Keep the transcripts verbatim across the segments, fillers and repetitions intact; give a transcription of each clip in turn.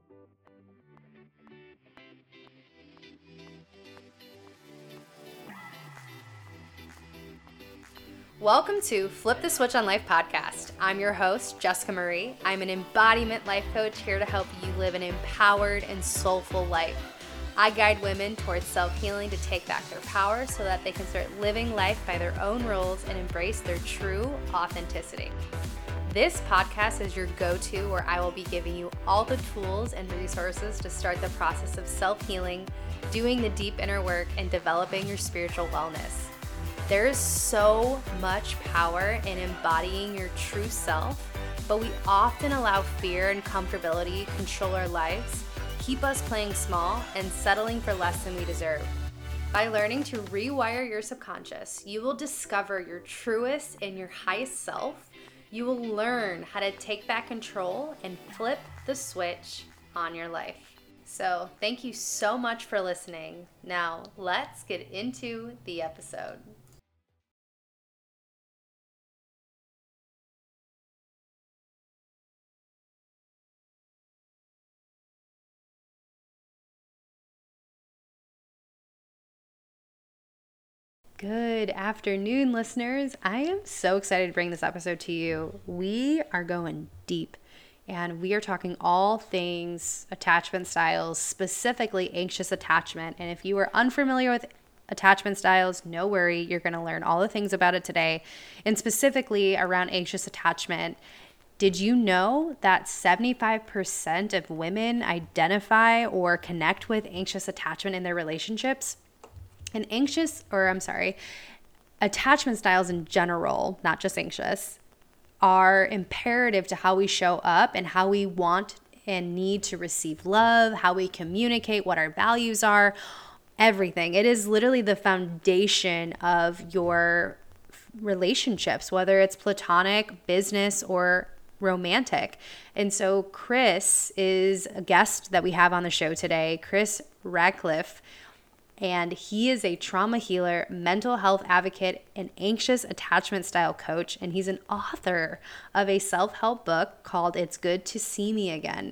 Welcome to Flip the Switch on Life podcast. I'm your host, Jessica Marie. I'm an embodiment life coach here to help you live an empowered and soulful life. I guide women towards self-healing to take back their power so that they can start living life by their own rules and embrace their true authenticity. This podcast is your go-to where I will be giving you all the tools and resources to start the process of self-healing, doing the deep inner work, and developing your spiritual wellness. There is so much power in embodying your true self, but we often allow fear and comfortability control our lives, keep us playing small, and settling for less than we deserve. By learning to rewire your subconscious, you will discover your truest and your highest self. You will learn how to take back control and flip the switch on your life. So thank you so much for listening. Now let's get into the episode. Good afternoon, listeners. I am so excited to bring this episode to you. We are going deep and we are talking all things attachment styles, specifically anxious attachment. And if you are unfamiliar with attachment styles, no worry, you're going to learn all the things about it today, and specifically around anxious attachment. Did you know that seventy-five percent of women identify or connect with anxious attachment in their relationships? And anxious, or I'm sorry, attachment styles in general, not just anxious, are imperative to how we show up and how we want and need to receive love, how we communicate, what our values are, everything. It is literally the foundation of your relationships, whether it's platonic, business, or romantic. And so Chris is a guest that we have on the show today, Chris Radcliffe. And he is a trauma healer, mental health advocate, and anxious attachment style coach. And he's an author of a self-help book called It's Good to See Me Again.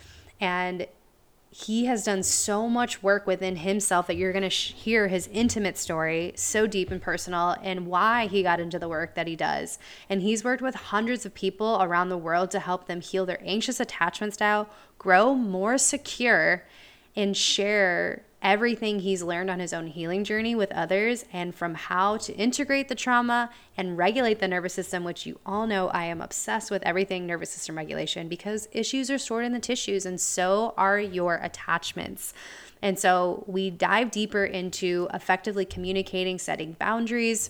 And he has done so much work within himself that you're going to sh- hear his intimate story, so deep and personal, and why he got into the work that he does. And he's worked with hundreds of people around the world to help them heal their anxious attachment style, grow more secure, and share everything he's learned on his own healing journey with others, and from how to integrate the trauma and regulate the nervous system, which you all know I am obsessed with everything nervous system regulation because issues are stored in the tissues and so are your attachments. And so we dive deeper into effectively communicating, setting boundaries,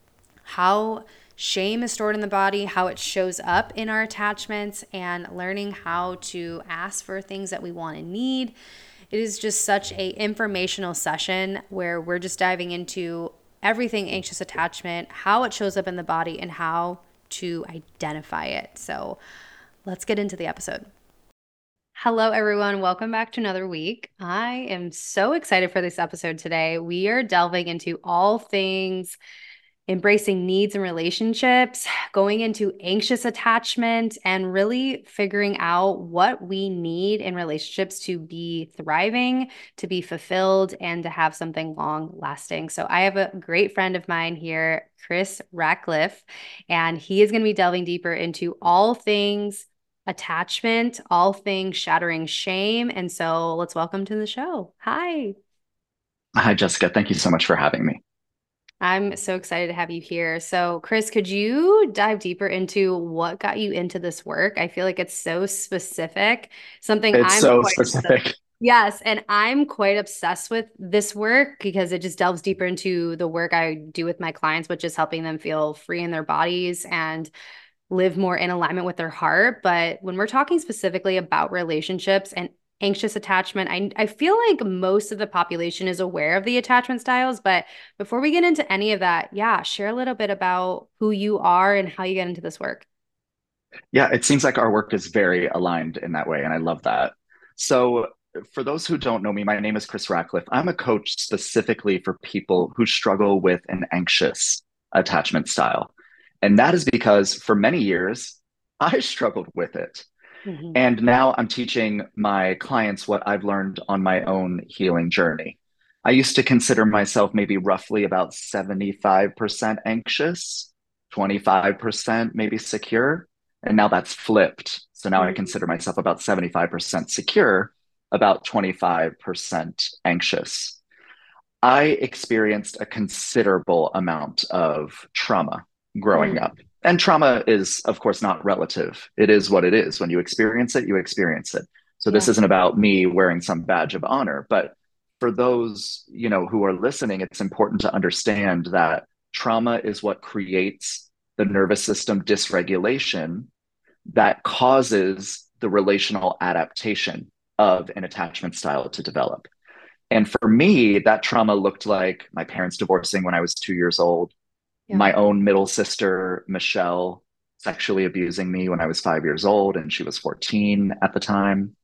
how shame is stored in the body, how it shows up in our attachments, and learning how to ask for things that we want and need. It is just such a informational session where we're just diving into everything anxious attachment, how it shows up in the body, and how to identify it. So let's get into the episode. Hello, everyone. Welcome back to another week. I am so excited for this episode today. We are delving into all things embracing needs and relationships, going into anxious attachment, and really figuring out what we need in relationships to be thriving, to be fulfilled, and to have something long lasting. So I have a great friend of mine here, Chris Radcliffe, and he is going to be delving deeper into all things attachment, all things shattering shame. And so let's welcome to the show. Hi. Hi, Jessica. Thank you so much for having me. I'm so excited to have you here. So, Chris, could you dive deeper into what got you into this work? I feel like it's so specific, something It's I'm so quite obsessed. specific. Yes, and I'm quite obsessed with this work because it just delves deeper into the work I do with my clients, which is helping them feel free in their bodies and live more in alignment with their heart. But when we're talking specifically about relationships and anxious attachment, I, I feel like most of the population is aware of the attachment styles. But before we get into any of that, yeah, share a little bit about who you are and how you get into this work. Yeah, it seems like our work is very aligned in that way, and I love that. So, for those who don't know me, my name is Chris Radcliffe. I'm a coach specifically for people who struggle with an anxious attachment style. And that is because for many years, I struggled with it. Hmm. And now I'm teaching my clients what I've learned on my own healing journey. I used to consider myself maybe roughly about seventy-five percent anxious, twenty-five percent maybe secure. And now that's flipped. So now I consider Mm. myself about seventy-five percent secure, about twenty-five percent anxious. I experienced a considerable amount of trauma growing Mm. up. And trauma is, of course, not relative. It is what it is. When you experience it, you experience it. So this Yeah. isn't about me wearing some badge of honor, but for those, you know, who are listening, it's important to understand that trauma is what creates the nervous system dysregulation that causes the relational adaptation of an attachment style to develop. And for me, that trauma looked like my parents divorcing when I was two years old, Yeah. my own middle sister, Michelle, sexually abusing me when I was five years old, and she was fourteen at the time.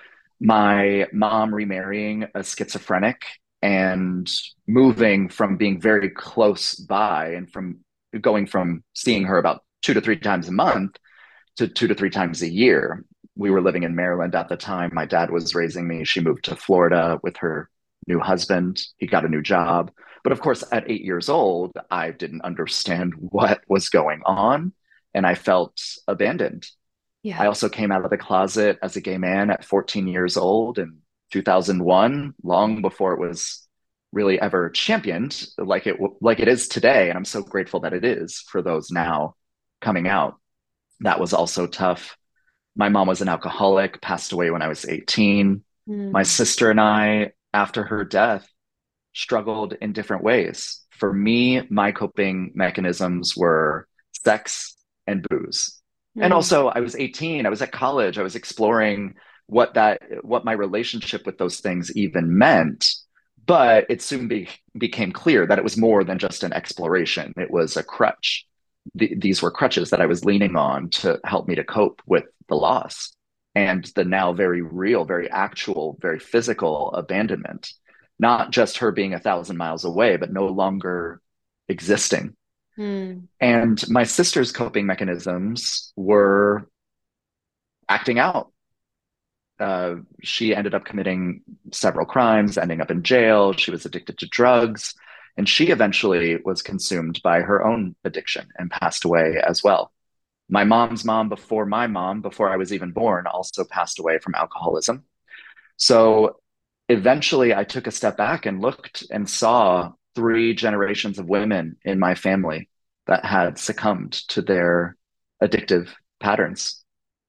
My mom remarrying a schizophrenic and moving from being very close by and from going from seeing her about two to three times a month to two to three times a year. We were Mm. living in Maryland at the time. My dad was raising me. She moved to Florida with her new husband. He got a new job. But of course, at eight years old, I didn't understand what was going on and I felt abandoned. I Yeah. also came out of the closet as a gay man at fourteen years old in two thousand one, long before it was really ever championed like it like it is today, and I'm so grateful that it is for those now coming out. That was also tough. My mom was an alcoholic, passed away when I was eighteen. My Mm. sister and I, after her death, struggled in different ways. For me, my coping mechanisms were sex and booze. And Mm. also, I was eighteen, I was at college, I was exploring what that what my relationship with those things even meant. But it soon be, became clear that it was more than just an exploration. It was a crutch. Th- these were crutches that I was leaning on to help me to cope with the loss and the now very real, very actual, very physical abandonment. Not just her being a thousand miles away, but no longer existing. Mm. And my sister's coping mechanisms were acting out. Uh, she ended up committing several crimes, ending up in jail. She was addicted to drugs. And she eventually was consumed by her own addiction and passed away as well. My mom's mom, before my mom, before I was even born, also passed away from alcoholism. So eventually I took a step back and looked and saw three generations of women in my family that had succumbed to their addictive patterns.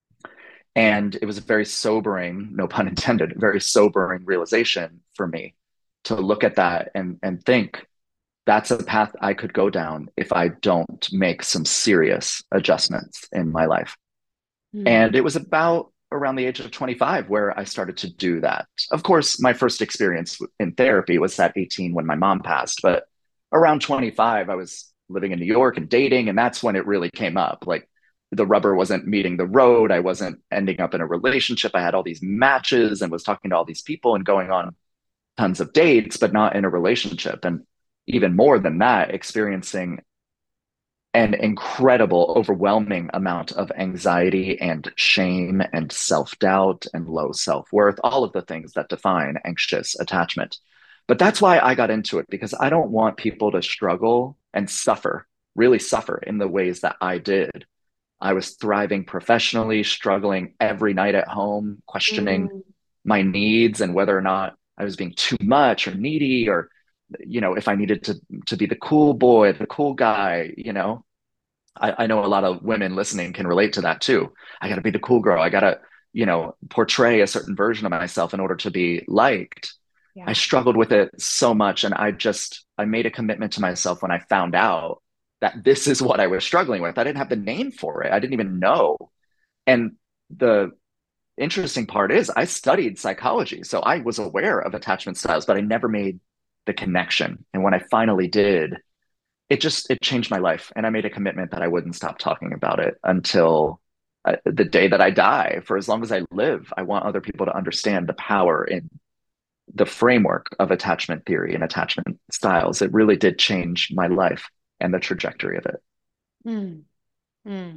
And it was a very sobering, no pun intended, very sobering realization for me to look at that and, and think that's a path I could go down if I don't make some serious adjustments in my life. Mm. And it was about around the age of twenty-five where I started to do that. Of course, my first experience in therapy was at eighteen when my mom passed, but around twenty-five, I was living in New York and dating, and that's when it really came up. Like the rubber wasn't meeting the road. I wasn't ending up in a relationship. I had all these matches and was talking to all these people and going on tons of dates, but not in a relationship. And even more than that, experiencing an incredible, overwhelming amount of anxiety and shame and self doubt and low self worth, all of the things that define anxious attachment. But that's why I got into it because I don't want people to struggle and suffer, really suffer in the ways that I did. I was thriving professionally, struggling every night at home, questioning Mm. my needs and whether or not I was being too much or needy or you know if I needed to to be the cool boy, the cool guy, you know I, I know a lot of women listening can relate to that too. I got to be the cool girl. I got to, you know, portray a certain version of myself in order to be liked. I Yeah. struggled with it so much. And I just, I made a commitment to myself when I found out that this is what I was struggling with. I didn't have the name for it. I didn't even know. And the interesting part is I studied psychology. So I was aware of attachment styles, but I never made the connection. And when I finally did, it just it changed my life and I made a commitment that I wouldn't stop talking about it until uh, the day that I die. For as long as I live, I want other people to understand the power in the framework of attachment theory and attachment styles. It really did change my life and the trajectory of it. Mm. Mm.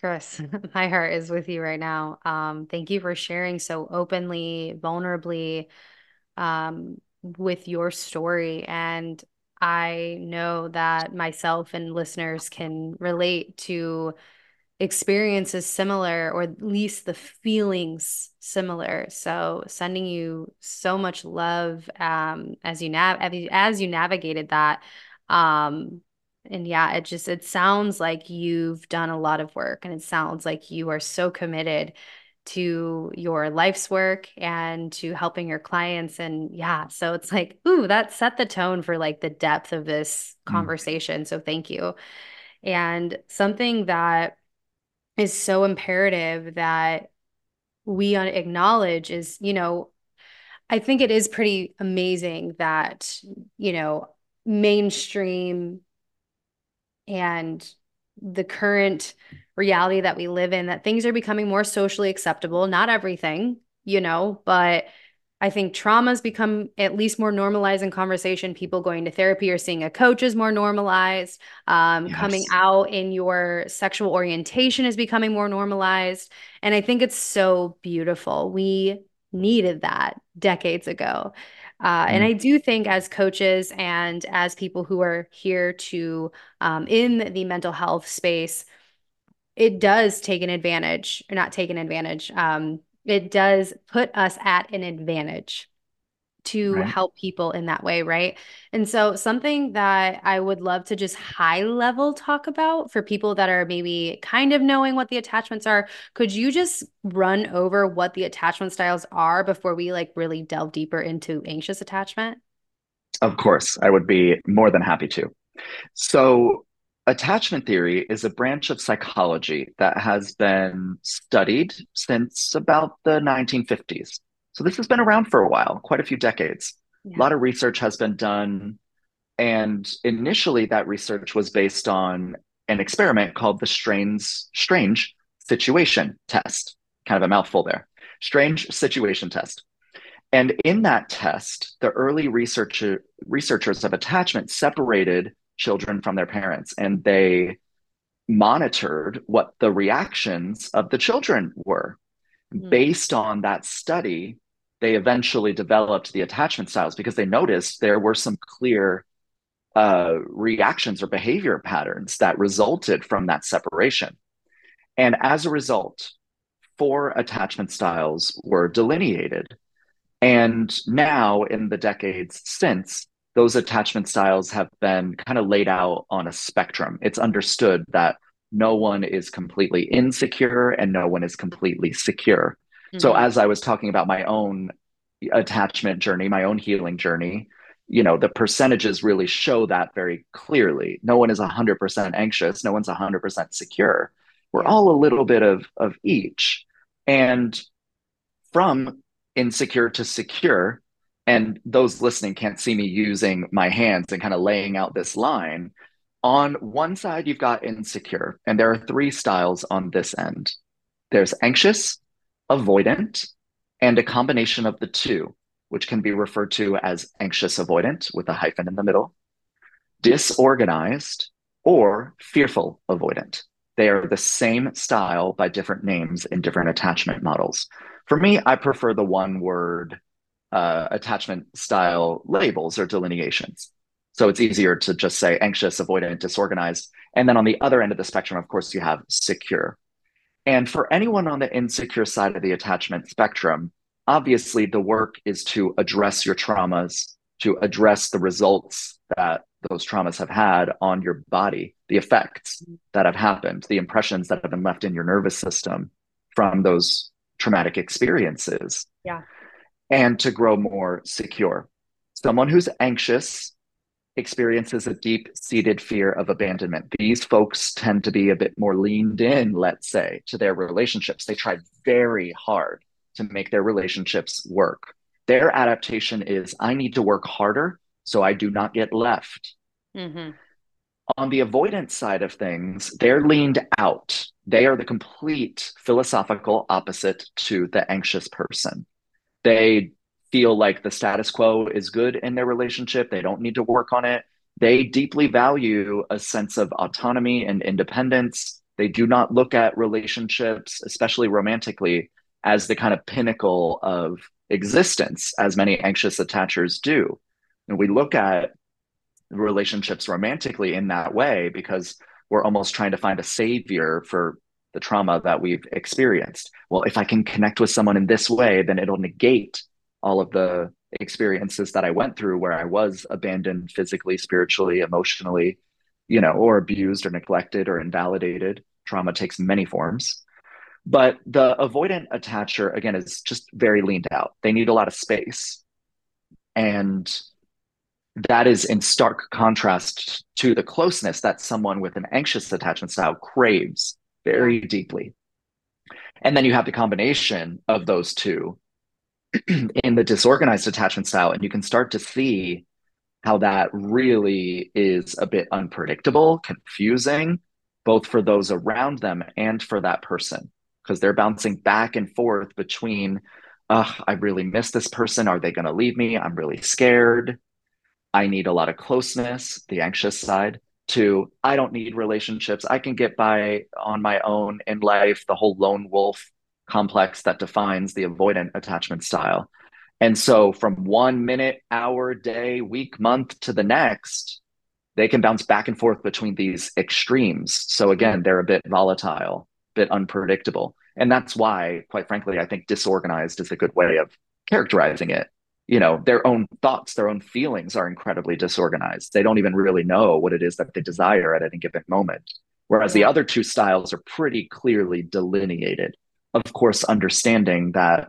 Chris, my heart is with you right now. Um, thank you for sharing so openly, vulnerably, um, with your story. And I know that myself and listeners can relate to experiences similar, or at least the feelings similar. So sending you so much love, um, as you nav as you, as you navigated that. Um, and yeah, it just it sounds like you've done a lot of work, and it sounds like you are so committed to your life's work and to helping your clients. And yeah, so it's like, ooh, that set the tone for like the depth of this Mm, conversation. So thank you. And something that is so imperative that we uh, acknowledge is, you know, I think it is pretty amazing that, you know, mainstream and the current reality that we live in, that things are becoming more socially acceptable. Not everything, you know, but I think trauma's become at least more normalized in conversation. People going to therapy or seeing a coach is more normalized. Um, coming yes. out in your sexual orientation is becoming more normalized. And I think it's so beautiful. We needed that decades ago. Uh, and Mm, I do think, as coaches and as people who are here to, um, in the mental health space, it does take an advantage, or not take an advantage. Um, it does put us at an advantage to right. help people in that way, right? And so, something that I would love to just high level talk about for people that are maybe kind of knowing what the attachments are, could you just run over what the attachment styles are before we like really delve deeper into anxious attachment? Of course, I would be more than happy to. So, attachment theory is a branch of psychology that has been studied since about the nineteen fifties. So, this has been around for a while, quite a few decades. A Yeah. lot of research has been done. And initially, that research was based on an experiment called the Strange, Strange Situation Test. Kind of a mouthful there. Strange Situation Test. And in that test, the early researcher, researchers of attachment separated children from their parents, and they monitored what the reactions of the children were. Mm. Based on that study, they eventually developed the attachment styles because they noticed there were some clear uh, reactions or behavior patterns that resulted from that separation. And as a result, four attachment styles were delineated. And now, in the decades since, those attachment styles have been kind of laid out on a spectrum. It's understood that no one is completely insecure and no one is completely secure. So, Hmm. as I was talking about my own attachment journey, my own healing journey, you know, the percentages really show that very clearly. No one is one hundred percent anxious, no one's one hundred percent secure. We're Yeah. all a little bit of, of each. And from insecure to secure, and those listening can't see me using my hands and kind of laying out this line. On one side, you've got insecure, and there are three styles on this end. There's anxious, avoidant, and a combination of the two, which can be referred to as anxious avoidant with a hyphen in the middle, disorganized, or fearful avoidant. They are the same style by different names in different attachment models. For me, I prefer the one word uh, attachment style labels or delineations. So it's easier to just say anxious, avoidant, disorganized. And then on the other end of the spectrum, of course, you have secure. And for anyone on the insecure side of the attachment spectrum, obviously the work is to address your traumas, to address the results that those traumas have had on your body, the effects that have happened, the impressions that have been left in your nervous system from those traumatic experiences, Yeah. and to grow more secure. Someone who's anxious experiences a deep seated fear of abandonment. These folks tend to be a bit more leaned in, let's say, to their relationships. They try very hard to make their relationships work. Their adaptation is I need to work harder so I do not get left. Hmm. On the avoidance side of things, they're leaned out. They are the complete philosophical opposite to the anxious person. They feel like the status quo is good in their relationship. They don't need to work on it. They deeply value a sense of autonomy and independence. They do not look at relationships, especially romantically, as the kind of pinnacle of existence, as many anxious attachers do. And we look at relationships romantically in that way because we're almost trying to find a savior for the trauma that we've experienced. Well, if I can connect with someone in this way, then it'll negate all of the experiences that I went through where I was abandoned physically, spiritually, emotionally, you know, or abused or neglected or invalidated. Trauma takes many forms. But the avoidant attacher, again, is just very leaned out. They need a lot of space. And that is in stark contrast to the closeness that someone with an anxious attachment style craves Yeah. very deeply. And then you have the combination of those two in the disorganized attachment style, and you can start to see how that really is a bit unpredictable, confusing, both for those around them and for that person, because they're bouncing back and forth between, oh, I really miss this person. Are they going to leave me? I'm really scared. I need a lot of closeness, the anxious side, to I don't need relationships. I can get by on my own in life, the whole lone wolf complex that defines the avoidant attachment style. And so from one minute, hour, day, week, month to the next, they can bounce back and forth between these extremes. So again, they're a bit volatile, a bit unpredictable. And that's why, quite frankly, I think disorganized is a good way of characterizing it. You know, their own thoughts, their own feelings are incredibly disorganized. They don't even really know what it is that they desire at any given moment. Whereas the Yeah. other two styles are pretty clearly delineated. Of course, understanding that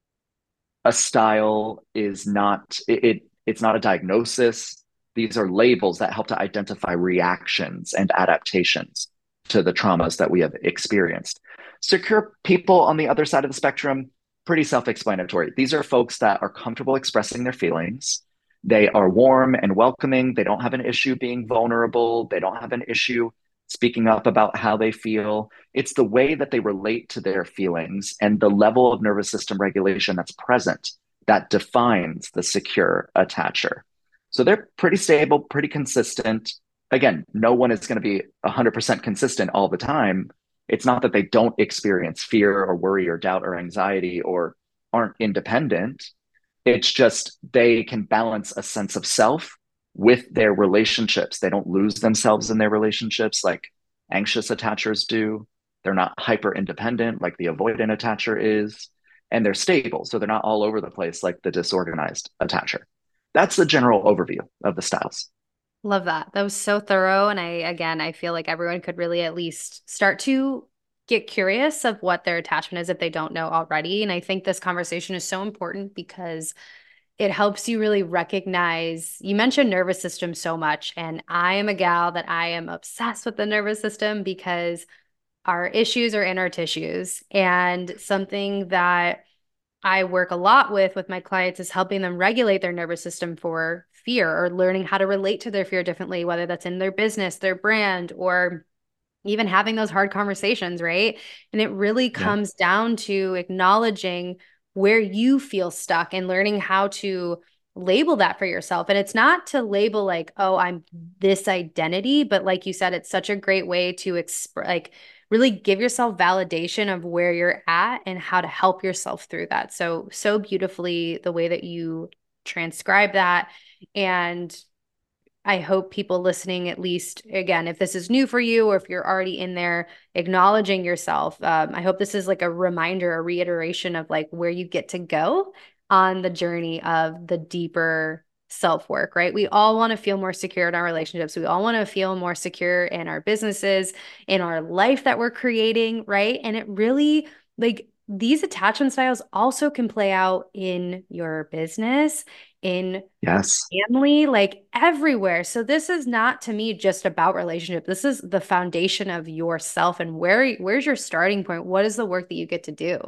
a style is not it, it it's not a diagnosis. These are labels that help to identify reactions and adaptations to the traumas that we have experienced. Secure people on the other side of the spectrum, pretty self-explanatory. These are folks that are comfortable expressing their feelings. They are warm and welcoming. They don't have an issue being vulnerable. They don't have an issue speaking up about how they feel. It's the way that they relate to their feelings and the level of nervous system regulation that's present that defines the secure attacher. So they're pretty stable, pretty consistent. Again, no one is going to be one hundred percent consistent all the time. It's not that they don't experience fear or worry or doubt or anxiety or aren't independent. It's just they can balance a sense of self with their relationships. They don't lose themselves in their relationships like anxious attachers do. They're not hyper independent like the avoidant attacher is. And they're stable. So they're not all over the place like the disorganized attacher. That's the general overview of the styles. Love that. That was so thorough. And I, again, I feel like everyone could really at least start to get curious of what their attachment is if they don't know already. And I think this conversation is so important because it helps you really recognize. You mentioned nervous system so much, and I am a gal that I am obsessed with the nervous system because our issues are in our tissues. And something that I work a lot with with my clients is helping them regulate their nervous system for fear or learning how to relate to their fear differently, whether that's in their business, their brand, or even having those hard conversations, right? And it really Yeah. comes down to acknowledging where you feel stuck and learning how to label that for yourself. And it's not to label like, oh, I'm this identity, but like you said, it's such a great way to express, like, really give yourself validation of where you're at and how to help yourself through that. So, so beautifully the way that you transcribe that. And I hope people listening, at least, again, if this is new for you or if you're already in there, acknowledging yourself. Um, I hope this is like a reminder, a reiteration of like where you get to go on the journey of the deeper self work, right? We all want to feel more secure in our relationships. We all want to feel more secure in our businesses, in our life that we're creating, right? And it really, like, these attachment styles also can play out in your business, in Yes. family, like everywhere. So this is not to me just about relationship. This is the foundation of yourself and where where's your starting point? What is the work that you get to do?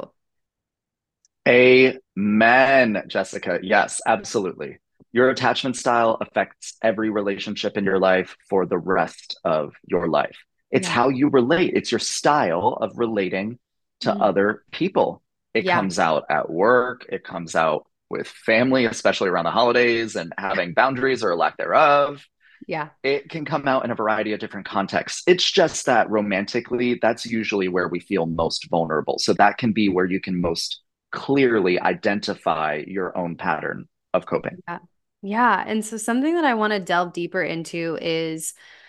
Amen, Jessica. Yes, absolutely. Your attachment style affects every relationship in your life for the rest of your life. It's Yeah. how you relate, it's your style of relating to Mm. other people. It Yeah. comes out at work, it comes out with family, especially around the holidays and having boundaries or lack thereof. Yeah. It can come out in a variety of different contexts. It's just that romantically, that's usually where we feel most vulnerable. So that can be where you can most clearly identify your own pattern of coping. Yeah. Yeah. And so something that I want to delve deeper into is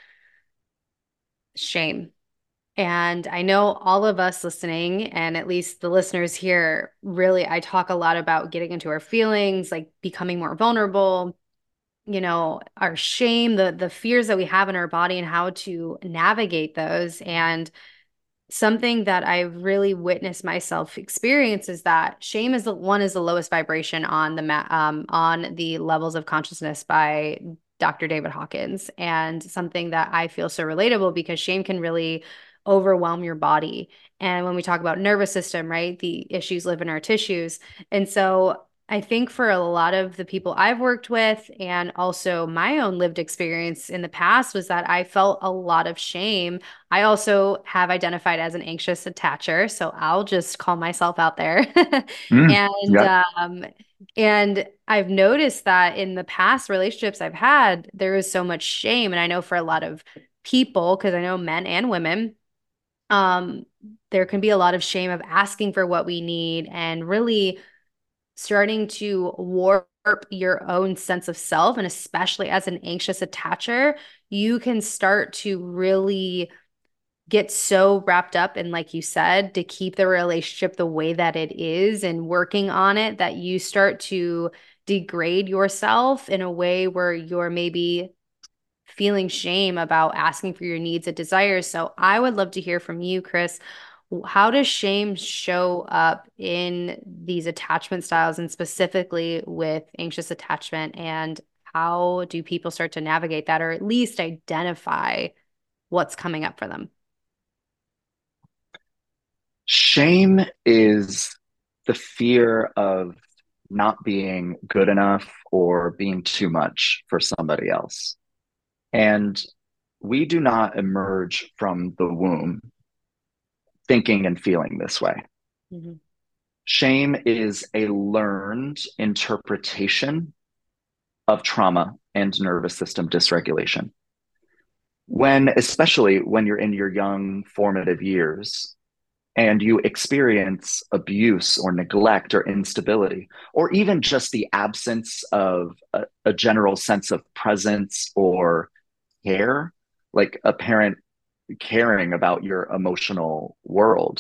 shame. And I know all of us listening, and at least the listeners here, really, I talk a lot about getting into our feelings, like becoming more vulnerable, you know, our shame, the the fears that we have in our body and how to navigate those. And something that I really witnessed myself experience is that shame is the one is the lowest vibration on the ma- um, on the levels of consciousness by doctor David Hawkins, and something that I feel so relatable because shame can really overwhelm your body. And when we talk about nervous system, right, the issues live in our tissues. And so I think for a lot of the people I've worked with and also my own lived experience in the past was that I felt a lot of shame. I also have identified as an anxious attacher, so I'll just call myself out there. Mm, And yep. um and I've noticed that in the past relationships I've had, there is so much shame. And I know for a lot of people, because I know men and women, um, there can be a lot of shame of asking for what we need and really starting to warp your own sense of self. And especially as an anxious attacher, you can start to really get so wrapped up in, like you said, to keep the relationship the way that it is and working on it, that you start to degrade yourself in a way where you're maybe feeling shame about asking for your needs and desires. So I would love to hear from you, Chris. How does shame show up in these attachment styles and specifically with anxious attachment? And how do people start to navigate that or at least identify what's coming up for them? Shame is the fear of not being good enough or being too much for somebody else. And we do not emerge from the womb thinking and feeling this way. Mhm. Shame is a learned interpretation of trauma and nervous system dysregulation. When, especially when you're in your young formative years and you experience abuse or neglect or instability, or even just the absence of a, a general sense of presence or care, like a parent caring about your emotional world,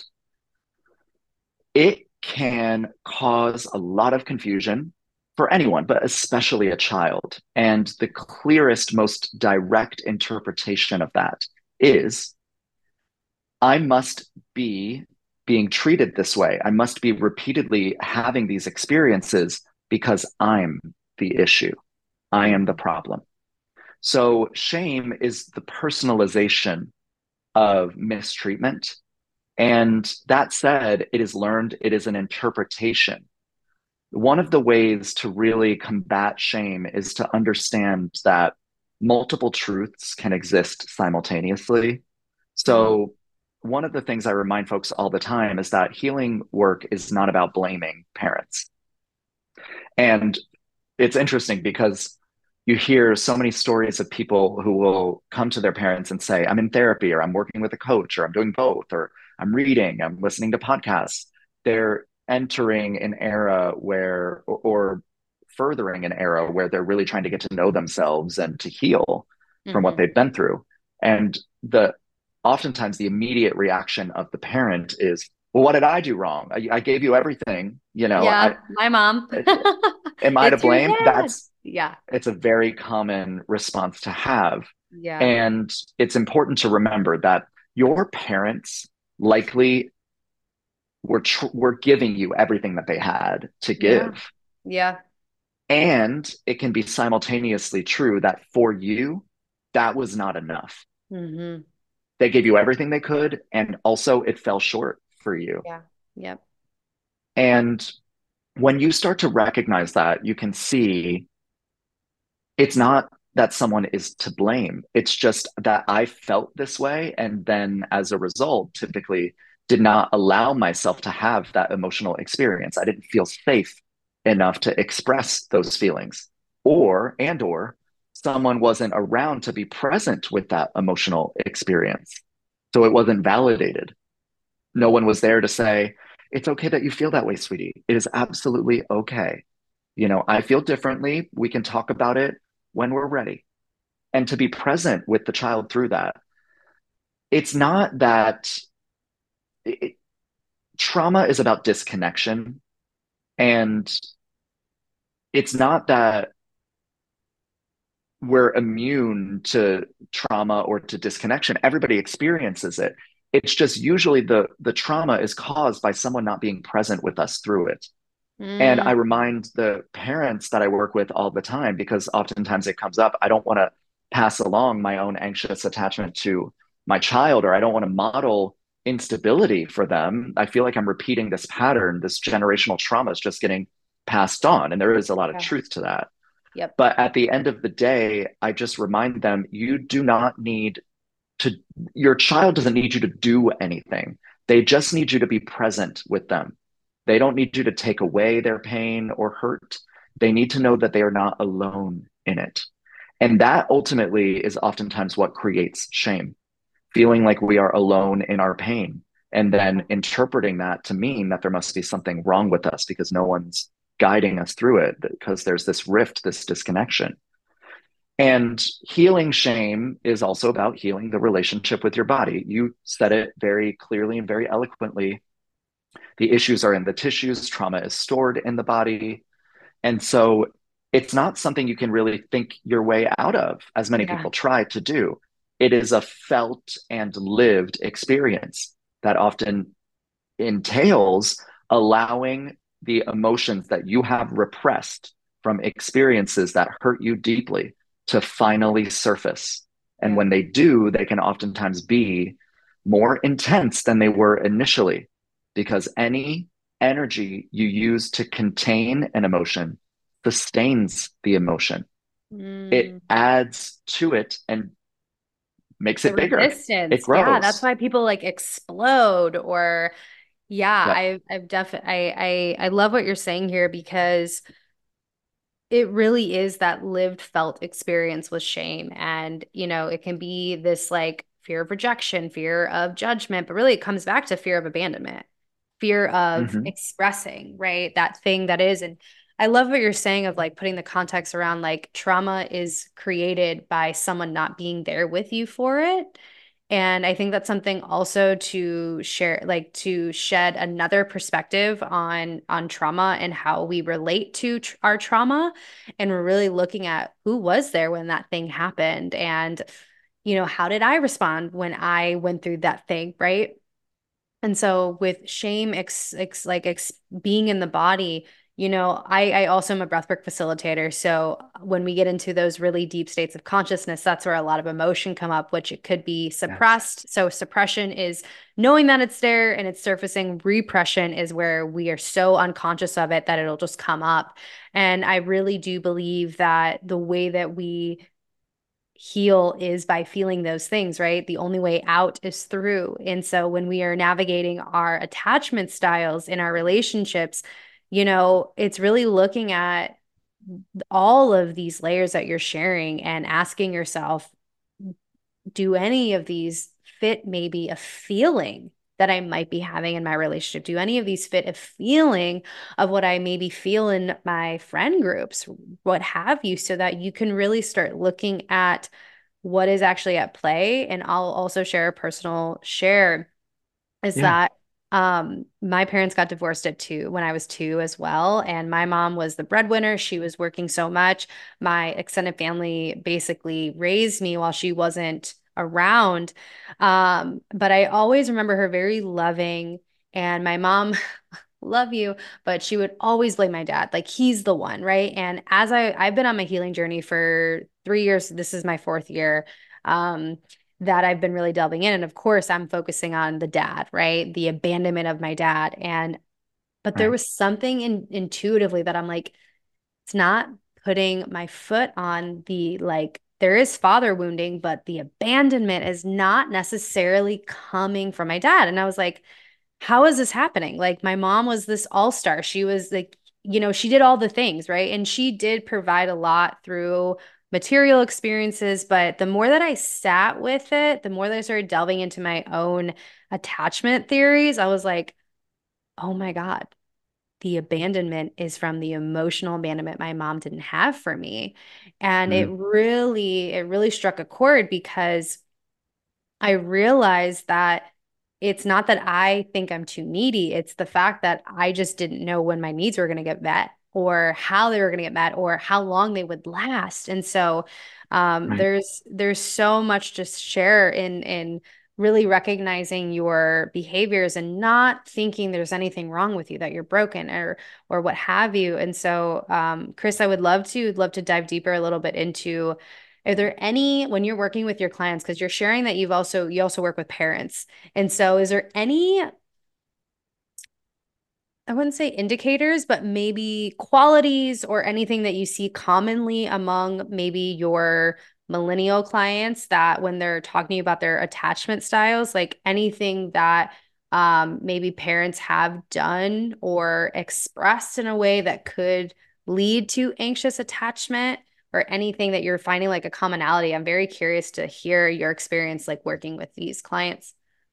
it can cause a lot of confusion for anyone, but especially a child. And the clearest, most direct interpretation of that is I must be being treated this way. I must be repeatedly having these experiences because I'm the issue. I am the Mhm. problem. So shame is the personalization of mistreatment. And that said, it is learned, it is an interpretation. One of the ways to really combat shame is to understand that multiple truths can exist simultaneously. Mhm. So, one of the things I remind folks all the time is that healing work is not about blaming parents. And it's interesting because you hear so many stories of people who will come to their parents and say, I'm in therapy, or I'm working with a coach, or I'm doing both, or I'm reading, I'm listening to podcasts. They're entering an era where, or, or furthering an era where they're really trying to get to know themselves and to heal from what Mhm. they've been through. And the oftentimes the immediate reaction of the parent is, well, what did I do wrong? I, I gave you everything. You know, Yeah, I my mom. am I to It's your blame? dad. That's Yeah. it's a very common response to have. Yeah. And it's important to remember that your parents likely were tr- were giving you everything that they had to Yeah. give. Yeah. And it can be simultaneously true that for you, that was not enough. Hmm. They gave you everything they could, and also it fell short for you. Yeah. Yep. And when you start to recognize that, you can see it's not that someone is to blame. It's just that I felt this way. And then as a result, typically did not allow myself to have that emotional experience. I didn't feel safe enough to express those feelings. Or, and or someone wasn't around to be present with that emotional experience. So it wasn't validated. No one was there to say, it's okay that you feel that way, sweetie. It is absolutely okay. You know, I feel differently. We can talk about it when we're ready. And to be present with the child through that. It's not that it, trauma is about disconnection. And it's not that we're immune to trauma or to disconnection. Everybody experiences it. It's just usually the the trauma is caused by someone not being present with us through it. And I Mm, remind the parents that I work with all the time because oftentimes it comes up. I don't want to pass along my own anxious attachment to my child, or I don't want to model instability for them. I feel like I'm repeating this pattern. This generational trauma is just getting passed on. And there is a lot of yeah. truth to that. Yep. But at the end of the day, I just remind them you do not need to, your child doesn't need you to do anything. They just need you to be present with them. They don't need you to take away their pain or hurt. They need to know that they are not alone in it. And that ultimately is oftentimes what creates shame, feeling like we are alone in our pain, and then interpreting that to mean that there must be something wrong with us because no one's guiding us through it, because there's this rift, this disconnection. And healing shame is also about healing the relationship with your body. You said it very clearly and very eloquently. The issues are in the tissues, trauma is stored in the body. And so it's not something you can really think your way out of, as many Yeah. people try to do. It is a felt and lived experience that often entails allowing the emotions that you have repressed from experiences that hurt you deeply to finally surface. And Yeah. when they do, they can oftentimes be more intense than they were initially, because any energy you use to contain an emotion sustains the emotion. It Mm. adds to it and makes The it bigger. It resistance. Yeah, that's grows. why people like explode or yeah, Yep. I I've definitely I I I love what you're saying here because it really is that lived felt experience with shame. And, you know, it can be this like fear of rejection, fear of judgment, but really it comes back to fear of abandonment, fear of Mm-hmm. expressing, right? That thing that is. And I love what you're saying of like putting the context around like trauma is created by someone not being there with you for it. And I think that's something also to share, like to shed another perspective on on trauma and how we relate to tr our trauma. And we're really looking at who was there when that thing happened, and you know, how did I respond when I went through that thing, right? And so with shame, ex, ex like ex, being in the body, you know, I I also am a breathwork facilitator. So when we get into those really deep states of consciousness, that's where a lot of emotion come up, which it could be Yes. suppressed. So suppression is knowing that it's there and it's surfacing. Repression is where we are so unconscious of it that it'll just come up. And I really do believe that the way that we heal is by feeling those things, right? The only way out is through. And so when we are navigating our attachment styles in our relationships, you know, it's really looking at all of these layers that you're sharing and asking yourself, do any of these fit maybe a feeling that I might be having in my relationship? Do any of these fit a feeling of what I maybe feel in my friend groups, what have you, so that you can really start looking at what is actually at play. And I'll also share a personal share is Yeah. that um my parents got divorced at two when I was two as well, and my mom was the breadwinner. She was working so much. My extended family basically raised me while she wasn't around. Um but I always remember her very loving, and my mom love you, but she would always blame my dad. Like he's the one, right? And as I I've been on my healing journey for three years, this is my fourth year. Um that I've been really delving in. And of course, I'm focusing on the dad, right? The abandonment of my dad. And, but there Right. was something in, intuitively that I'm like, it's not putting my foot on the like, there is father wounding, but the abandonment is not necessarily coming from my dad. And I was like, how is this happening? Like, my mom was this all star. She was like, you know, she did all the things, right? And she did provide a lot through material experiences. But the more that I sat with it, the more that I started delving into my own attachment theories, I was like, oh my God, the abandonment is from the emotional abandonment my mom didn't have for me. And it Mm, really, it really struck a chord because I realized that it's not that I think I'm too needy. It's the fact that I just didn't know when my needs were going to get met or how they were going to get met or how long they would last. And so um, right. there's there's so much to share in in really recognizing your behaviors and not thinking there's anything wrong with you, that you're broken or or what have you. And so um, Chris, I would love to love to dive deeper a little bit into, are there any, when you're working with your clients, because you're sharing that you've also you also work with parents, and so is there any, I wouldn't say indicators, but maybe qualities or anything that you see commonly among maybe your millennial clients that when they're talking to you about their attachment styles, like anything that um, maybe parents have done or expressed in a way that could lead to anxious attachment, or anything that you're finding like a commonality? I'm very curious to hear your experience like working with these clients.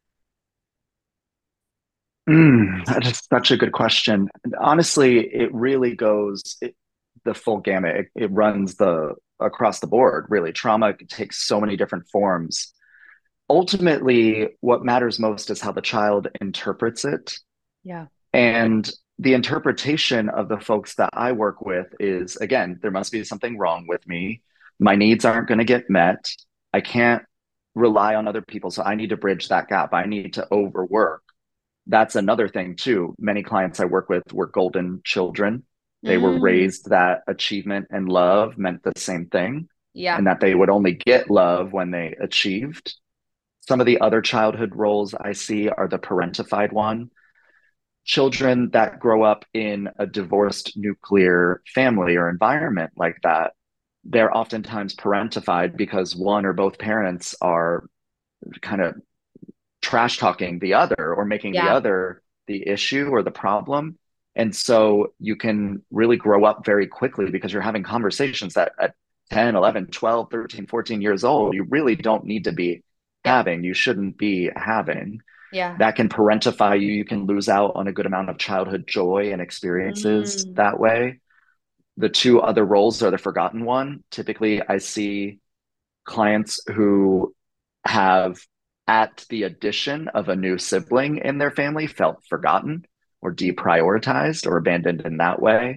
Mm, that is such a good question. Honestly, it really goes it, the full gamut. It, it runs the across the board, really. Trauma takes so many different forms. Ultimately, what matters most is how the child interprets it. Yeah. And the interpretation of the folks that I work with is, again, there must be something wrong with me. My needs aren't going to get met. I can't rely on other people, so I need to bridge that gap. I need to overwork. That's another thing too. Many clients I work with were golden children. They were Mm, raised that achievement and love meant the same thing, yeah. and that they would only get love when they achieved. Some of the other childhood roles I see are the parentified one. Children that grow up in a divorced nuclear family or environment like that, they're oftentimes parentified because one or both parents are kind of trash talking the other or making the Yeah. other the issue or the problem. And so you can really grow up very quickly because you're having conversations that at ten, eleven, twelve, thirteen, fourteen years old, you really don't need to be Yep. having, you shouldn't be having. Yeah. That can parentify you. You can lose out on a good amount of childhood joy and experiences Mm, that way. The two other roles are the forgotten one. Typically, I see clients who have, at the addition of a new sibling in their family, felt forgotten or deprioritized or abandoned in that way.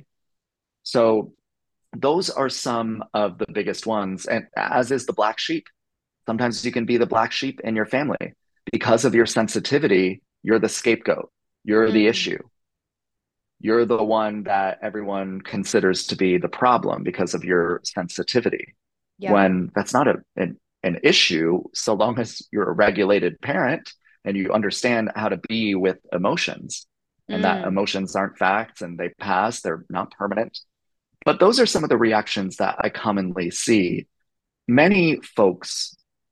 So, those are some of the biggest ones. And as is the black sheep. Sometimes you can be the black sheep in your family. Because of your sensitivity, you're the scapegoat, you're the mm, issue. You're the one that everyone considers to be the problem because of your sensitivity, yep. when that's not a, an, an issue so long as you're a regulated parent and you understand how to be with emotions, and that Mm, emotions aren't facts and they pass, they're not permanent. But those are some of the reactions that I commonly see. Many folks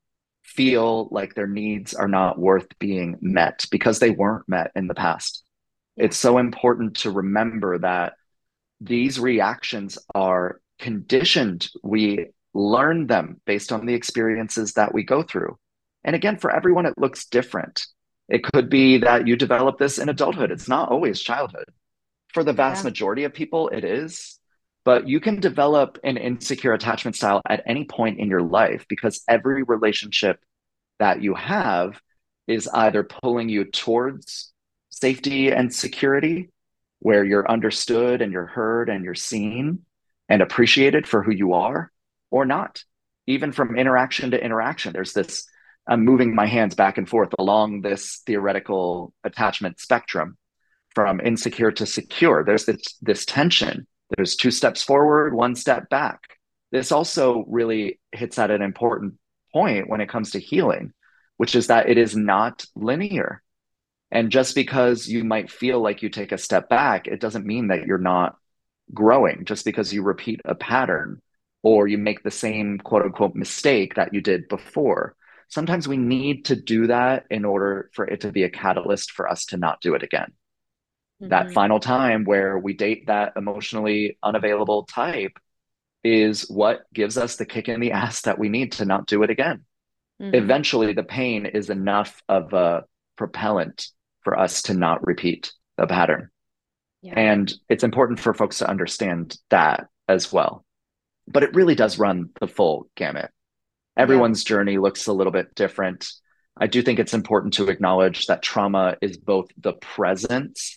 feel like their needs are not worth being met because they weren't met in the past. yeah. It's so important to remember that these reactions are conditioned. We learn them based on the experiences that we go through. And again, for everyone, it looks different. It could be that you develop this in adulthood. It's not always childhood. For the vast Yeah. majority of people, it is. But you can develop an insecure attachment style at any point in your life because every relationship that you have is either pulling you towards safety and security, where you're understood and you're heard and you're seen and appreciated for who you are, or not. Even from interaction to interaction, there's this, I'm moving my hands back and forth along this theoretical attachment spectrum from insecure to secure. There's this, this tension. There's two steps forward, one step back. This also really hits at an important point when it comes to healing, which is that it is not linear. And just because you might feel like you take a step back, it doesn't mean that you're not growing. Just because you repeat a pattern or you make the same quote unquote mistake that you did before. Sometimes we need to do that in order for it to be a catalyst for us to not do it again. That Hmm. final time where we date that emotionally unavailable type, is what gives us the kick in the ass that we need to not do it again. Hmm. Eventually, the pain is enough of a propellant for us to not repeat the pattern. Yeah. And it's important for folks to understand that as well. But it really does run the full gamut. Yeah. Everyone's journey looks a little bit different. I do think it's important to acknowledge that trauma is both the presence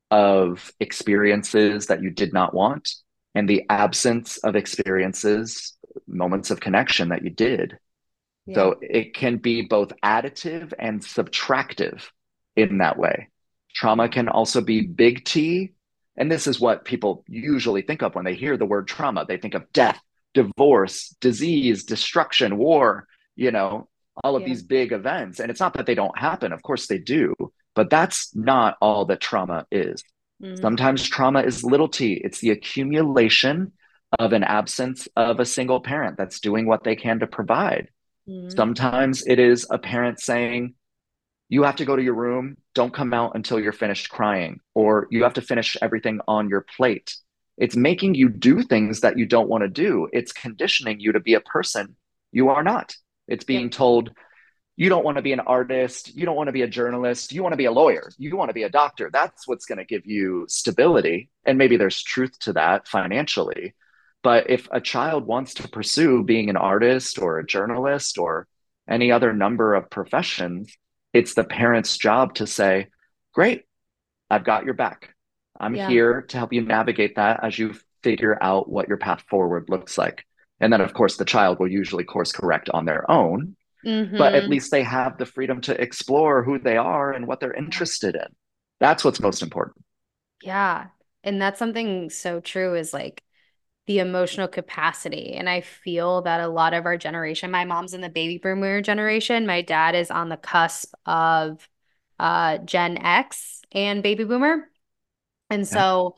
of experiences that you did not want and the absence of experiences, moments of connection that you did. Yeah. So it can be both additive and subtractive in that way. Trauma can also be big T. And this is what people usually think of when they hear the word trauma. They think of death, divorce, disease, destruction, war, you know, all of Yeah. these big events. And it's not that they don't happen, of course they do, but that's not all that trauma is. Hmm. Sometimes trauma is little t, it's the accumulation of an absence of a single parent that's doing what they can to provide. Hmm. Sometimes it is a parent saying, you have to go to your room, don't come out until you're finished crying, or you have to finish everything on your plate. It's making you do things that you don't want to do. It's conditioning you to be a person you are not. It's being Yep. told, you don't want to be an artist, you don't want to be a journalist, you want to be a lawyer, you want to be a doctor. That's what's going to give you stability. And maybe there's truth to that financially. But if a child wants to pursue being an artist or a journalist or any other number of professions, it's the parent's job to say, great, I've got your back. I'm Yeah. here to help you navigate that as you figure out what your path forward looks like. And then, of course, the child will usually course correct on their own, but at Hmm. least they have the freedom to explore who they are and what they're Yeah. interested in. That's what's most important. Yeah. And that's something so true is like the emotional capacity. And I feel that a lot of our generation, my mom's in the baby boomer generation, my dad is on the cusp of uh Gen X and baby boomer. And Yeah. so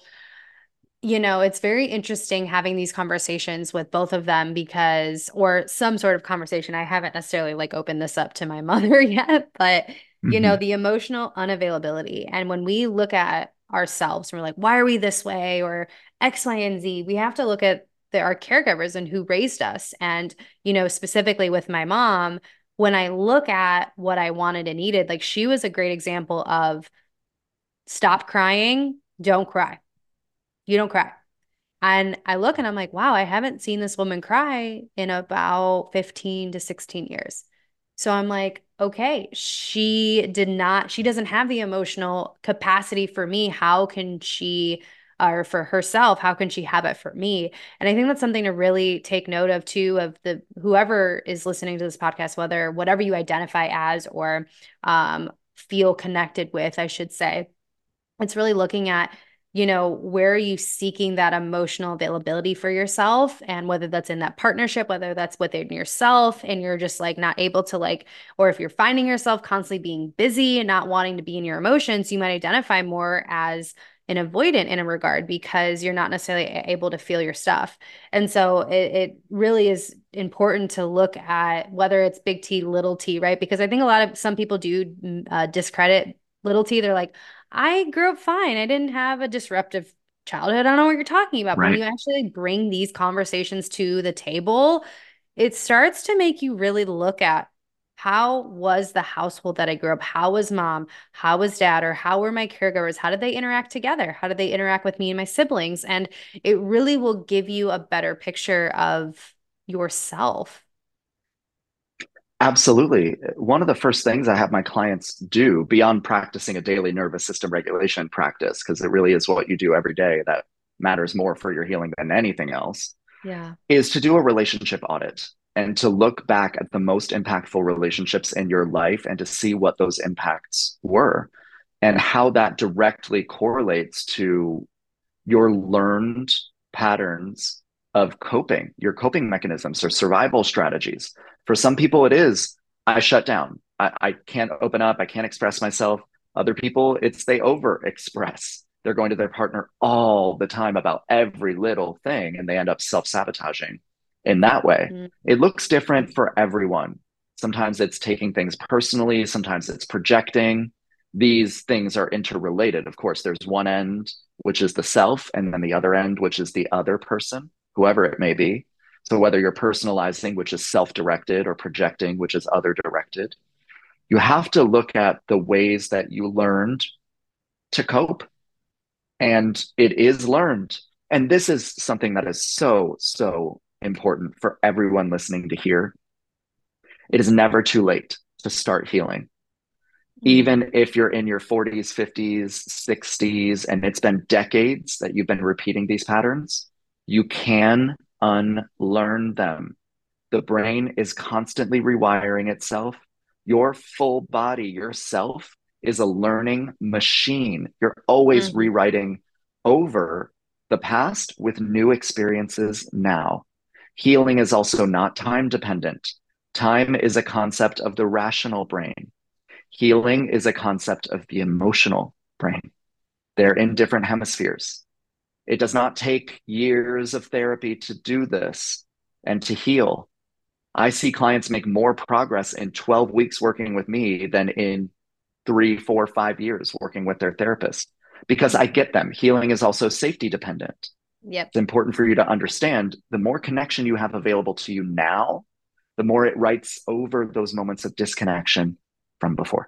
you know, it's very interesting having these conversations with both of them because, or some sort of conversation. I haven't necessarily like opened this up to my mother yet, but, you know, Mm-hmm. the emotional unavailability. And when we look at ourselves and we're like, why are we this way? Or X, Y, and Z, we have to look at the, our caregivers and who raised us. And, you know, specifically with my mom, when I look at what I wanted and needed, like she was a great example of stop crying, don't cry. You don't cry. And I look and I'm like, wow, I haven't seen this woman cry in about fifteen to sixteen years. So I'm like, okay, she did not, she doesn't have the emotional capacity for me. How can she, or for herself, how can she have it for me? And I think that's something to really take note of too, of the whoever is listening to this podcast, whether whatever you identify as or um, feel connected with, I should say. It's really looking at, you know, where are you seeking that emotional availability for yourself? And whether that's in that partnership, whether that's within yourself and you're just like not able to like, or if you're finding yourself constantly being busy and not wanting to be in your emotions, you might identify more as an avoidant in a regard because you're not necessarily able to feel your stuff. And so it, it really is important to look at whether it's big T, little t, right? Because I think a lot of some people do mm, uh, discredit little t. They're like, I grew up fine. I didn't have a disruptive childhood. I don't know what you're talking about. But when Right. you actually bring these conversations to the table, it starts to make you really look at how was the household that I grew up? How was mom? How was dad? Or how were my caregivers? How did they interact together? How did they interact with me and my siblings? And it really will give you a better picture of yourself. Absolutely. One of the first things I have my clients do beyond practicing a daily nervous system regulation practice, because it really is what you do every day that matters more for your healing than anything else, Yeah. is to do a relationship audit and to look back at the most impactful relationships in your life and to see what those impacts were and how that directly correlates to your learned patterns of coping, your coping mechanisms or survival strategies. For some people, it is I shut down. I, I can't open up. I can't express myself. Other people, it's they over express. They're going to their partner all the time about every little thing and they end up self sabotaging in that way. Mm-hmm. It looks different for everyone. Sometimes it's taking things personally, sometimes it's projecting. These things are interrelated. Of course, there's one end which is the self, and then the other end, which is the other person. whoever it may be. So whether you're personalizing, which is self-directed, or projecting, which is other-directed, you have to look at the ways that you learned to cope. And it is learned. And this is something that is so, so important for everyone listening to hear. It is never too late to start healing. Mm. Even if you're in your forties, fifties, sixties, and it's been decades that you've been repeating these patterns, you can unlearn them. The brain is constantly rewiring itself. Your full body, yourself, is a learning machine. You're always Mhm. rewriting over the past with new experiences now. Healing is also not time dependent. Time is a concept of the rational brain. Healing is a concept of the emotional brain. They're in different hemispheres. It does not take years of therapy to do this and to heal. I see clients make more progress in twelve weeks working with me than in three, four, five years working with their therapist because I get them. Healing is also safety dependent. Yep. It's important for you to understand the more connection you have available to you now, the more it writes over those moments of disconnection from before.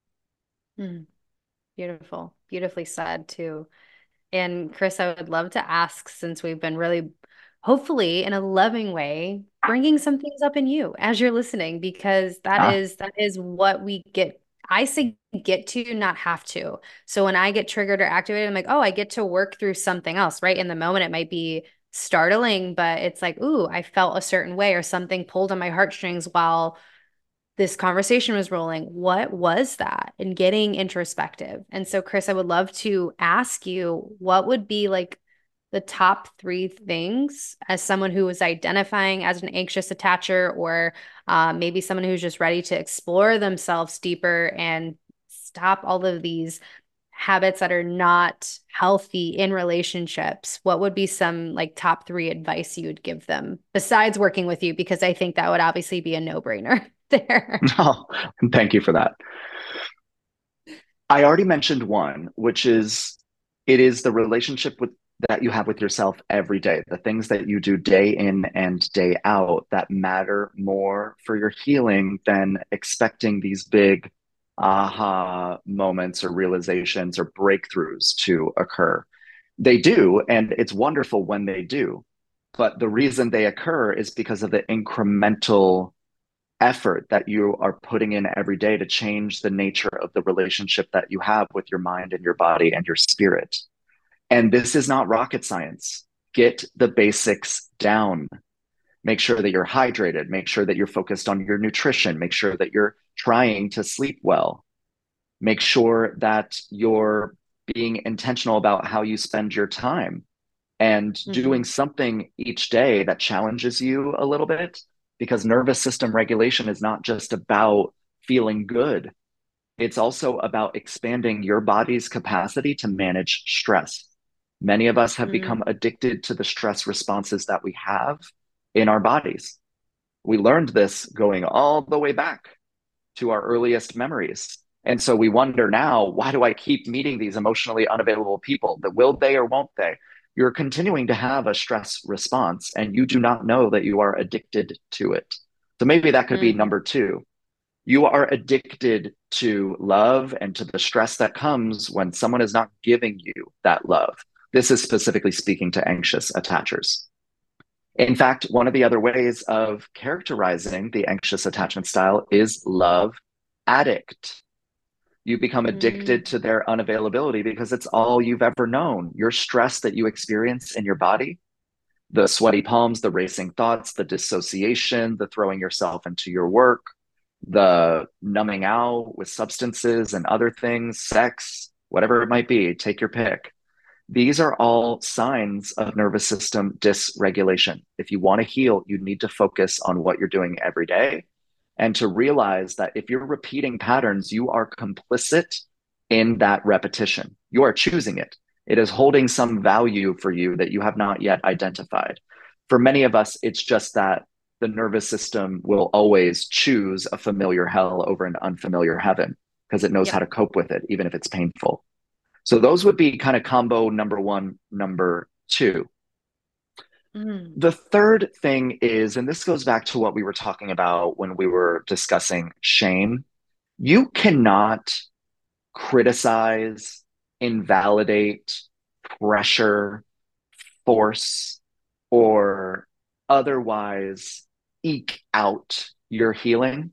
Mm. Beautiful. Beautifully said, too. And Chris, I would love to ask, since we've been really, hopefully in a loving way, bringing some things up in you as you're listening, because that Ah, is that is what we get. I say get to, not have to. So when I get triggered or activated, I'm like, oh, I get to work through something else, right? In the moment, it might be startling, but it's like, ooh, I felt a certain way, or something pulled on my heartstrings while this conversation was rolling. What was that? And getting introspective. And so, Chris, I would love to ask you, what would be like the top three things, as someone who is identifying as an anxious attacher, or uh, maybe someone who's just ready to explore themselves deeper and stop all of these habits that are not healthy in relationships? What would be some like top three advice you would give them besides working with you? Because I think that would obviously be a no-brainer there. oh, thank you for that. I already mentioned one, which is it is the relationship with that you have with yourself every day, the things that you do day in and day out that matter more for your healing than expecting these big aha moments or realizations or breakthroughs to occur. They do, and it's wonderful when they do. But the reason they occur is because of the incremental effort that you are putting in every day to change the nature of the relationship that you have with your mind and your body and your spirit. And this is not rocket science. Get the basics down. Make sure that you're hydrated. Make sure that you're focused on your nutrition. Make sure that you're trying to sleep well. Make sure that you're being intentional about how you spend your time and doing Mhm. something each day that challenges you a little bit, because nervous system regulation is not just about feeling good. It's also about expanding your body's capacity to manage stress. Many of us have become Mm. addicted to the stress responses that we have in our bodies. We learned this going all the way back to our earliest memories. And so we wonder now, why do I keep meeting these emotionally unavailable people? That will they or won't they? You're continuing to have a stress response and you do not know that you are addicted to it. So maybe that could be Mm. number two. You are addicted to love and to the stress that comes when someone is not giving you that love. This is specifically speaking to anxious attachers. In fact, one of the other ways of characterizing the anxious attachment style is love addict. You become Mm. addicted to their unavailability because it's all you've ever known. Your stress that you experience in your body, the sweaty palms, the racing thoughts, the dissociation, the throwing yourself into your work, the numbing out with substances and other things, sex, whatever it might be, take your pick. These are all signs of nervous system dysregulation. If you want to heal, you need to focus on what you're doing every day and to realize that if you're repeating patterns, you are complicit in that repetition. You are choosing it. It is holding some value for you that you have not yet identified. For many of us, it's just that the nervous system will always choose a familiar hell over an unfamiliar heaven because it knows how Yep. to cope with it, even if it's painful. So those would be kind of combo number one, number two. Mm. The third thing is, and this goes back to what we were talking about when we were discussing shame, you cannot criticize, invalidate, pressure, force, or otherwise eke out your healing.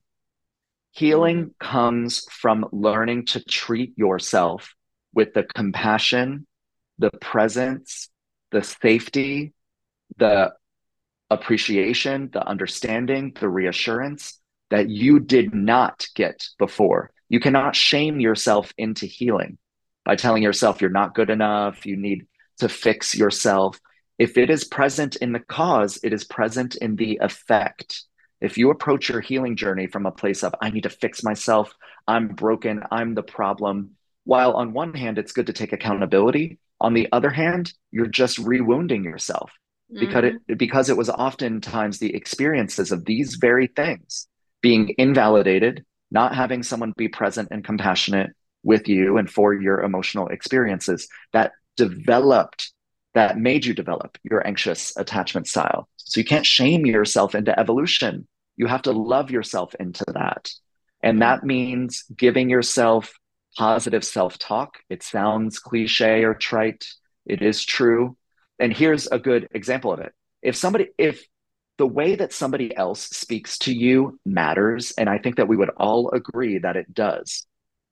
Mm. Healing comes from learning to treat yourself with the compassion, the presence, the safety, the appreciation, the understanding, the reassurance that you did not get before. You cannot shame yourself into healing by telling yourself you're not good enough, you need to fix yourself. If it is present in the cause, it is present in the effect. If you approach your healing journey from a place of, I need to fix myself, I'm broken, I'm the problem, while on one hand, it's good to take accountability, on the other hand, you're just rewounding yourself because Hmm. it, because it was oftentimes the experiences of these very things being invalidated, not having someone be present and compassionate with you and for your emotional experiences that developed, that made you develop your anxious attachment style. So you can't shame yourself into evolution. You have to love yourself into that. And Mm. that means giving yourself positive self talk. It sounds cliche or trite. It is true. And here's a good example of it. If somebody, if the way that somebody else speaks to you matters, and I think that we would all agree that it does,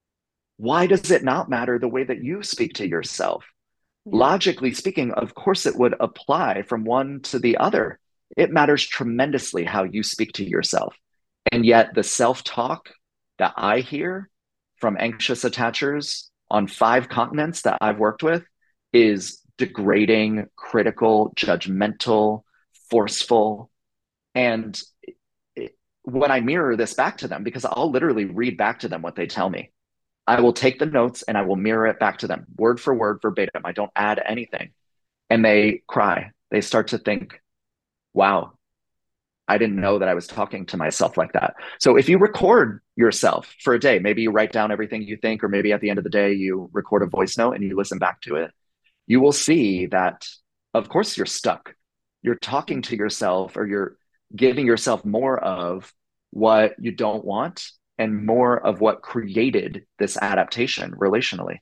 why does it not matter the way that you speak to yourself? Yeah. Logically speaking, of course, it would apply from one to the other. It matters tremendously how you speak to yourself. And yet, the self talk that I hear from anxious attachers on five continents that I've worked with is degrading, critical, judgmental, forceful. And it, when I mirror this back to them, because I'll literally read back to them what they tell me, I will take the notes and I will mirror it back to them, word for word, verbatim. I don't add anything. And they cry. They start to think, wow, I didn't know that I was talking to myself like that. So if you record yourself for a day, maybe you write down everything you think, or maybe at the end of the day, you record a voice note and you listen back to it, you will see that, of course, you're stuck. You're talking to yourself or you're giving yourself more of what you don't want and more of what created this adaptation relationally.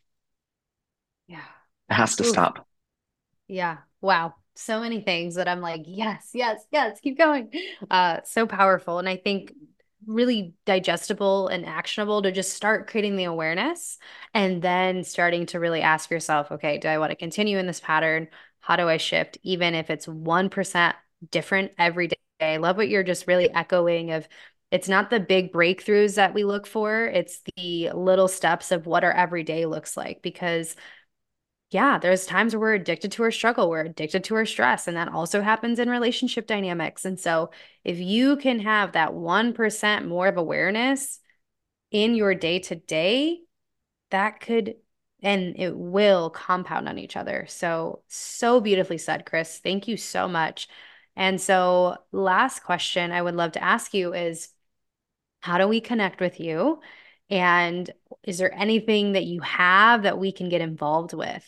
Yeah. It has to Oof. stop. Yeah. Wow. So many things that I'm like, yes, yes, yes, keep going. Uh, so powerful. And I think really digestible and actionable to just start creating the awareness and then starting to really ask yourself, okay, do I want to continue in this pattern? How do I shift? Even if it's one percent different every day. I love what you're just really echoing of it's not the big breakthroughs that we look for, it's the little steps of what our everyday looks like because yeah, there's times where we're addicted to our struggle, we're addicted to our stress, and that also happens in relationship dynamics. And so, if you can have that one percent more of awareness in your day to day, that could and it will compound on each other. So, so beautifully said, Chris. Thank you so much. And so, last question I would love to ask you is how do we connect with you? And is there anything that you have that we can get involved with?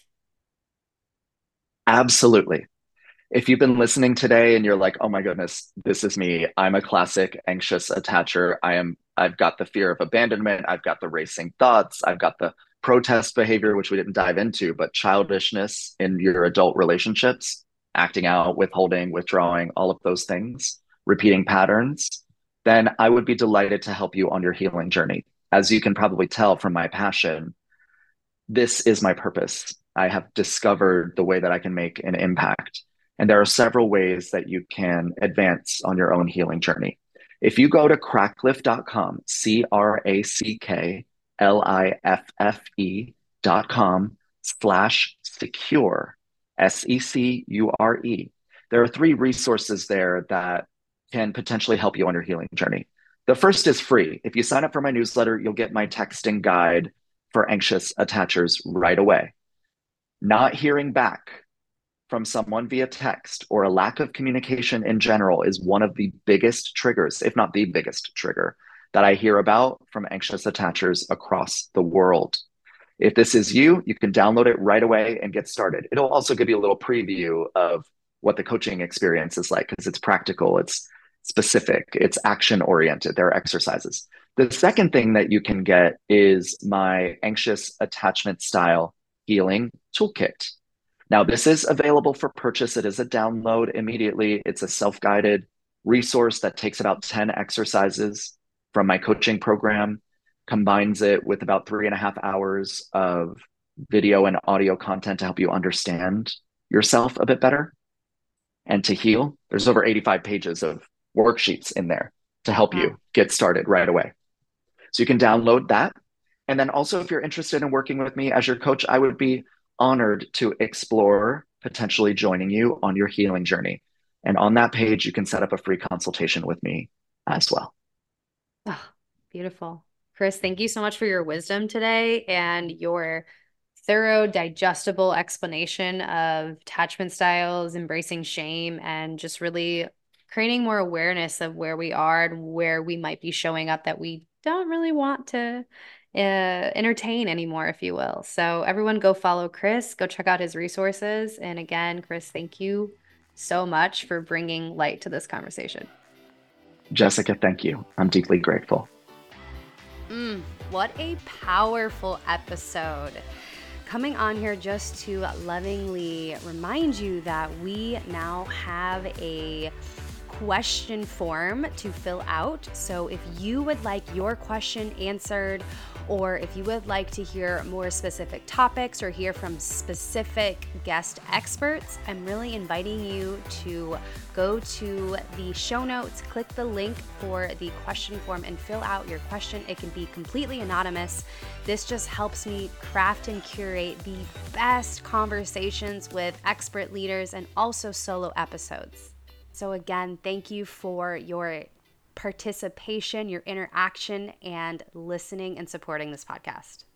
Absolutely. If you've been listening today and you're like, oh my goodness, this is me. I'm a classic anxious attacher. I am, I've got the fear of abandonment. I've got the racing thoughts. I've got the protest behavior, which we didn't dive into, but childishness in your adult relationships, acting out, withholding, withdrawing, all of those things, repeating patterns, then I would be delighted to help you on your healing journey. As you can probably tell from my passion, this is my purpose. I have discovered the way that I can make an impact. And there are several ways that you can advance on your own healing journey. If you go to crackliff dot com, C R A C K L I F F E dot com slash secure, S E C U R E, there are three resources there that can potentially help you on your healing journey. The first is free. If you sign up for my newsletter, you'll get my texting guide for anxious attachers right away. Not hearing back from someone via text or a lack of communication in general is one of the biggest triggers, if not the biggest trigger, that I hear about from anxious attachers across the world. If this is you, you can download it right away and get started. It'll also give you a little preview of what the coaching experience is like because it's practical, it's specific, it's action oriented. There are exercises. The second thing that you can get is my anxious attachment style healing toolkit. Now, this is available for purchase. It is a download immediately. It's a self guided resource that takes about ten exercises from my coaching program, combines it with about three and a half hours of video and audio content to help you understand yourself a bit better and to heal. There's over eighty-five pages of worksheets in there to help Wow. you get started right away. So you can download that. And then also, if you're interested in working with me as your coach, I would be honored to explore potentially joining you on your healing journey. And on that page, you can set up a free consultation with me as well. Oh, beautiful. Chris, thank you so much for your wisdom today and your thorough, digestible explanation of attachment styles, embracing shame, and just really creating more awareness of where we are and where we might be showing up that we don't really want to uh, entertain anymore, if you will. So everyone go follow Chris, go check out his resources. And again, Chris, thank you so much for bringing light to this conversation. Jessica, thank you. I'm deeply grateful. Mm, what a powerful episode. Coming on here just to lovingly remind you that we now have a question form to fill out. So if you would like your question answered, or if you would like to hear more specific topics or hear from specific guest experts, I'm really inviting you to go to the show notes, click the link for the question form and fill out your question. It can be completely anonymous. This just helps me craft and curate the best conversations with expert leaders and also solo episodes. So again, thank you for your participation, your interaction, and listening and supporting this podcast.